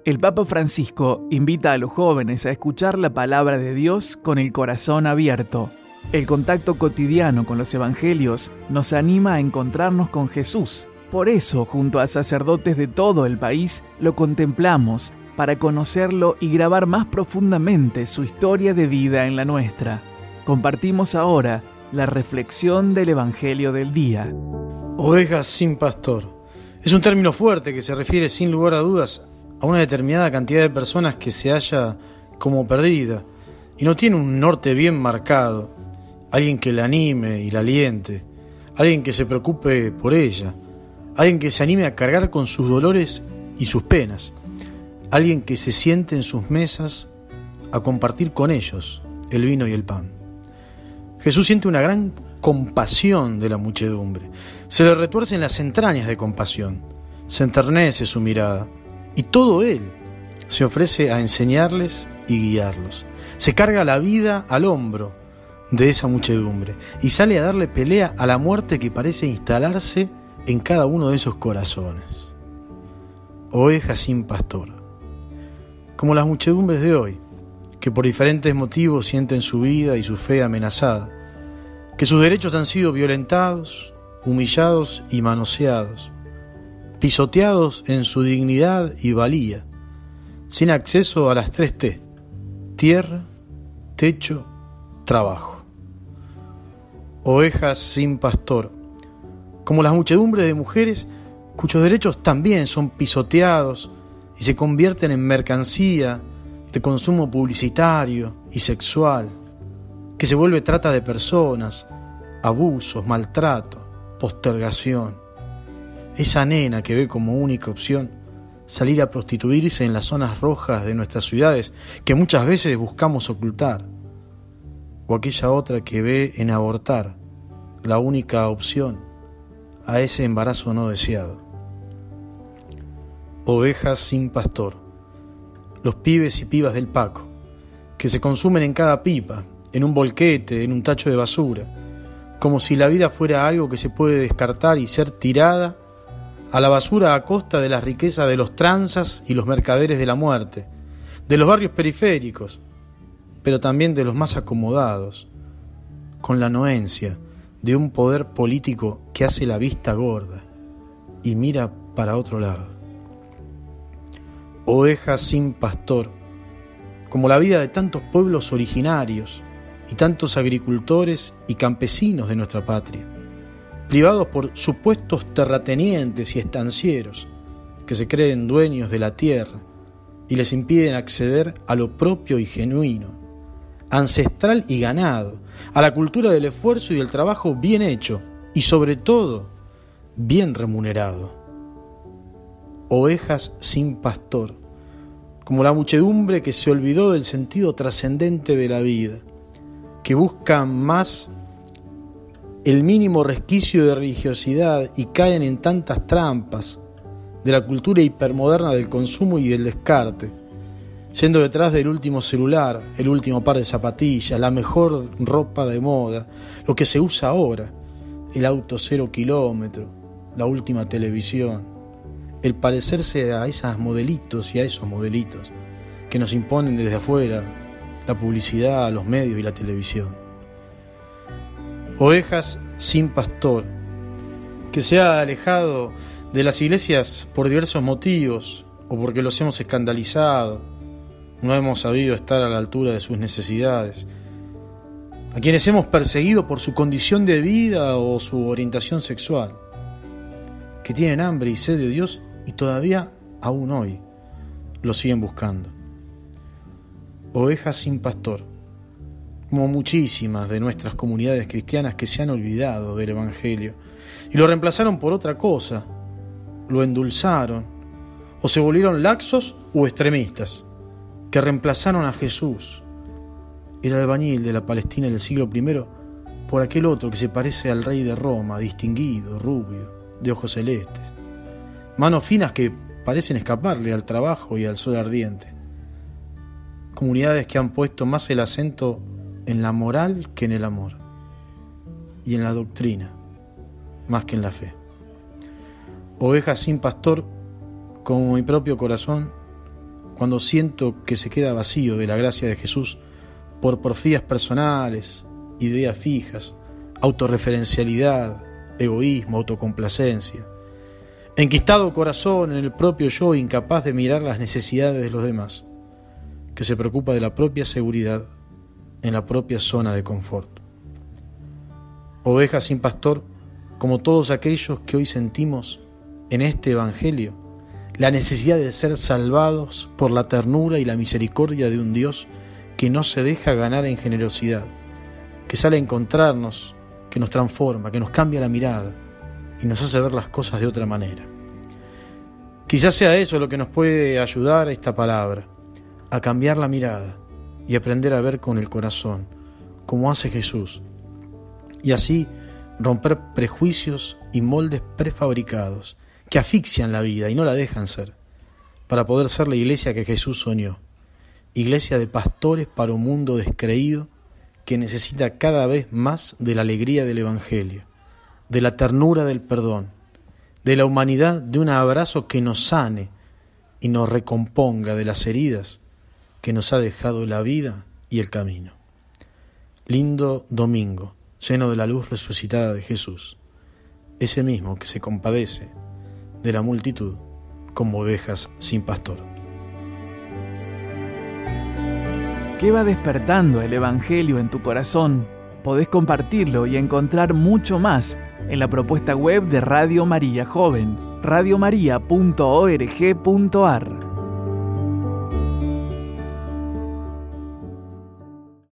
El Papa Francisco invita a los jóvenes a escuchar la palabra de Dios con el corazón abierto. El contacto cotidiano con los evangelios nos anima a encontrarnos con Jesús. Por eso, junto a sacerdotes de todo el país, lo contemplamos para conocerlo y grabar más profundamente su historia de vida en la nuestra. Compartimos ahora la reflexión del Evangelio del día. Ovejas sin pastor. Es un término fuerte que se refiere sin lugar a dudas a una determinada cantidad de personas que se halla como perdida y no tiene un norte bien marcado, alguien que la anime y la aliente, alguien que se preocupe por ella, alguien que se anime a cargar con sus dolores y sus penas, alguien que se siente en sus mesas a compartir con ellos el vino y el pan. Jesús siente una gran compasión de la muchedumbre, se le retuercen las entrañas de compasión, se enternece su mirada, y todo Él se ofrece a enseñarles y guiarlos. Se carga la vida al hombro de esa muchedumbre y sale a darle pelea a la muerte que parece instalarse en cada uno de esos corazones. Ovejas sin pastor. Como las muchedumbres de hoy, que por diferentes motivos sienten su vida y su fe amenazada, que sus derechos han sido violentados, humillados y manoseados, pisoteados en su dignidad y valía, sin acceso a las 3T: tierra, techo, trabajo. Ovejas sin pastor, como las muchedumbres de mujeres cuyos derechos también son pisoteados y se convierten en mercancía de consumo publicitario y sexual, que se vuelve trata de personas, abusos, maltrato, postergación. Esa nena que ve como única opción salir a prostituirse en las zonas rojas de nuestras ciudades, que muchas veces buscamos ocultar, o aquella otra que ve en abortar la única opción a ese embarazo no deseado. Ovejas sin pastor, los pibes y pibas del Paco, que se consumen en cada pipa, en un bolquete, en un tacho de basura, como si la vida fuera algo que se puede descartar y ser tirada a la basura a costa de las riquezas de los tranzas y los mercaderes de la muerte, de los barrios periféricos, pero también de los más acomodados, con la anuencia de un poder político que hace la vista gorda y mira para otro lado. Ovejas sin pastor, como la vida de tantos pueblos originarios y tantos agricultores y campesinos de nuestra patria, privados por supuestos terratenientes y estancieros que se creen dueños de la tierra y les impiden acceder a lo propio y genuino, ancestral y ganado, a la cultura del esfuerzo y del trabajo bien hecho y sobre todo bien remunerado. Ovejas sin pastor, como la muchedumbre que se olvidó del sentido trascendente de la vida, que busca más el mínimo resquicio de religiosidad y caen en tantas trampas de la cultura hipermoderna del consumo y del descarte, yendo detrás del último celular, el último par de zapatillas, la mejor ropa de moda, lo que se usa ahora, el auto 0 kilómetro, la última televisión, el parecerse a esas modelitos y a esos modelitos que nos imponen desde afuera la publicidad, los medios y la televisión. Ovejas sin pastor, que se ha alejado de las iglesias por diversos motivos o porque los hemos escandalizado, no hemos sabido estar a la altura de sus necesidades, a quienes hemos perseguido por su condición de vida o su orientación sexual, que tienen hambre y sed de Dios y todavía, aún hoy, lo siguen buscando. Ovejas sin pastor, como muchísimas de nuestras comunidades cristianas que se han olvidado del Evangelio y lo reemplazaron por otra cosa, lo endulzaron o se volvieron laxos o extremistas, que reemplazaron a Jesús, el albañil de la Palestina del siglo I, por aquel otro que se parece al rey de Roma, distinguido, rubio, de ojos celestes, manos finas que parecen escaparle al trabajo y al sol ardiente. Comunidades que han puesto más el acento en la moral que en el amor, y en la doctrina más que en la fe. Ovejas sin pastor, como mi propio corazón, cuando siento que se queda vacío de la gracia de Jesús por porfías personales, ideas fijas, autorreferencialidad, egoísmo, autocomplacencia. Enquistado corazón en el propio yo, incapaz de mirar las necesidades de los demás, que se preocupa de la propia seguridad en la propia zona de confort. Ovejas sin pastor, como todos aquellos que hoy sentimos en este Evangelio la necesidad de ser salvados por la ternura y la misericordia de un Dios que no se deja ganar en generosidad, que sale a encontrarnos, que nos transforma, que nos cambia la mirada y nos hace ver las cosas de otra manera. Quizás sea eso lo que nos puede ayudar a esta palabra, a cambiar la mirada y aprender a ver con el corazón, como hace Jesús, y así romper prejuicios y moldes prefabricados que asfixian la vida y no la dejan ser, para poder ser la iglesia que Jesús soñó, iglesia de pastores para un mundo descreído que necesita cada vez más de la alegría del Evangelio, de la ternura del perdón, de la humanidad de un abrazo que nos sane y nos recomponga de las heridas que nos ha dejado la vida y el camino. Lindo domingo, lleno de la luz resucitada de Jesús, ese mismo que se compadece de la multitud como ovejas sin pastor. ¿Qué va despertando el Evangelio en tu corazón? Podés compartirlo y encontrar mucho más en la propuesta web de Radio María Joven, radiomaria.org.ar.